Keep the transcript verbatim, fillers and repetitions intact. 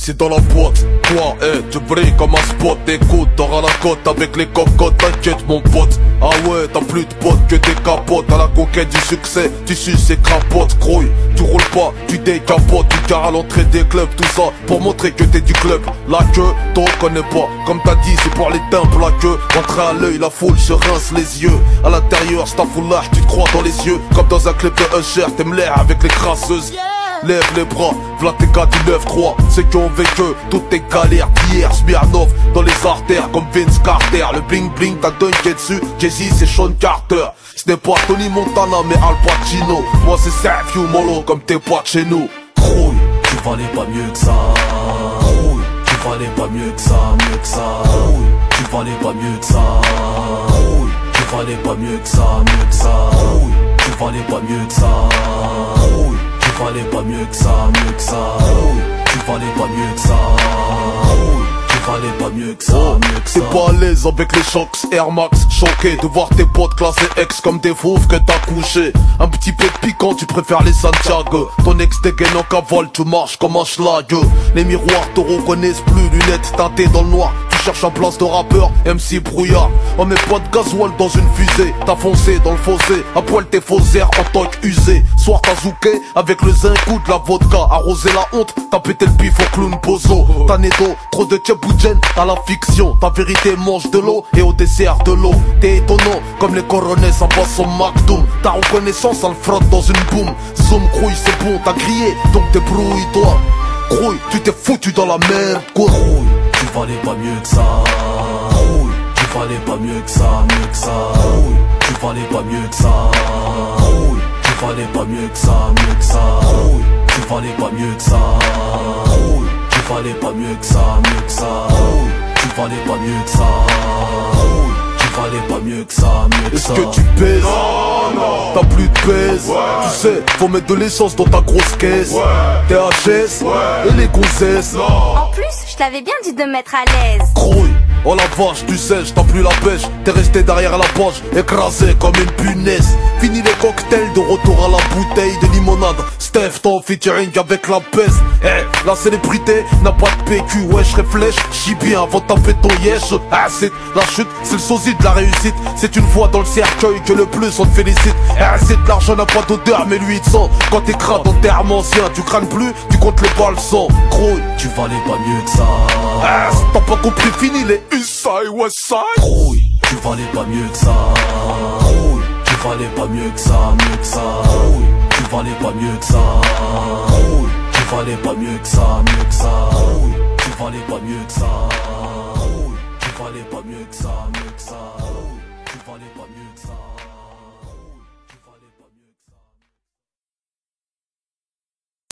c'est dans la boîte. Toi, eh, tu brilles comme un spot. Écoute, t'auras la cote avec les cocottes, t'inquiète mon pote. Ah ouais, t'as plus de potes que des capotes. À la conquête du succès, tu suces et crapotes. Grouille, tu roules pas, tu décapotes. Tu gares à l'entrée des clubs, tout ça pour montrer que t'es du club. La queue, t'en connais pas. Comme t'as dit, c'est pour les temples. La queue, entrée à l'œil, la foule se rince les yeux. À l'intérieur, c'est un foulard, tu te crois dans les yeux. Comme dans un clip de Usher, t'aimes l'air avec les crasseuses. Lève les bras, v'là tes gars du neuf trois. Ceux qui ont vécu toutes tes galères d'hier. Smirnov dans les artères comme Vince Carter. Le bling bling t'as Dunketsu, Jay-Z c'est Sean Carter. Ce n'est pas Tony Montana mais Al Pacino. Moi c'est Sergio Molo comme t'es pas de chez nous. Crouille, tu valais pas mieux que ça. Crouille, tu valais pas mieux que ça, mieux que ça. Crouille, tu valais pas mieux que ça. Crouille, tu valais pas mieux que ça, mieux que ça. Crouille, tu valais pas mieux que ça. Crouille, tu valais pas mieux que ça, mieux que ça. Tu valais pas mieux que ça. Tu valais pas mieux que ça, mieux que ça. T'es pas à l'aise avec les chocs Air Max. Choqué de voir tes potes classés ex comme des fauves que t'as couché. Un petit peu de piquant, tu préfères les Santiago. Ton ex dégaine en cavale, tu marches comme un schlag. Les miroirs te reconnaissent plus, lunettes teintées dans le noir. Cherche un place de rappeur, M C brouillard. On met pas de gasoil dans une fusée. T'as foncé dans le fossé, à poil tes faux airs en tant qu'usé. Soir t'as zouké avec le zinc ou de la vodka. Arrosé la honte, t'as pété le pif au clown bozo. T'as né d'eau, trop de tchèboudjen à la fiction. Ta vérité mange de l'eau et au dessert de l'eau. T'es étonnant comme les coronets en boisson McDoom. Ta reconnaissance elle frotte dans une boum. Zoom crouille c'est bon, t'as crié donc débrouille-toi. Crouille, tu t'es foutu dans la merde quoi. Crouille, tu valais pas mieux que ça. Crouille, tu valais pas mieux que ça, mieux que ça. Crouille, tu valais pas mieux que ça. Crouille, tu valais pas mieux que ça, mieux que ça. Crouille, tu valais pas mieux que ça. Crouille, tu valais pas mieux que ça, mieux que ça. Crouille, tu valais pas mieux que ça. Crouille, tu valais pas mieux que ça, mieux que ça. Est-ce que tu pèses? Non, non. T'as plus de pèse, ouais. Tu sais, faut mettre de l'essence dans ta grosse caisse, ouais. T H S, ouais. Et les gonzesses, non. En plus, je t'avais bien dit de me mettre à l'aise. Crouille, oh la vache, tu sais, t'as plus la pêche. T'es resté derrière la page, écrasé comme une punaise. Fini les cocktails, de retour à la bouteille de limonade. Steph, ton featuring avec la peste. Eh, hey, la célébrité n'a pas de P Q, wesh, réfléchis, j'y bien avant de taper ton yesh. Ah, c'est la chute, c'est le sosie de la réussite. C'est une fois dans le cercueil que le plus on te félicite. Ah, c'est de l'argent n'a pas d'odeur, mais lui il te sent. Quand t'es crade en terme ancien, tu cranes plus, tu comptes les balles sans. Grouille, tu valais pas mieux que ça. Ah, t'as pas compris, fini les East Side, West Side. Grouille, tu valais pas mieux que ça. Grouille, tu valais pas mieux que ça, mieux que ça. Grouille, tu valais pas mieux que ça. Grouille, tu valais pas mieux que ça, mieux que ça. Grouille, tu valais pas mieux que ça. Grouille, tu valais pas mieux que ça, mieux que ça. Grouille, tu valais pas mieux que ça.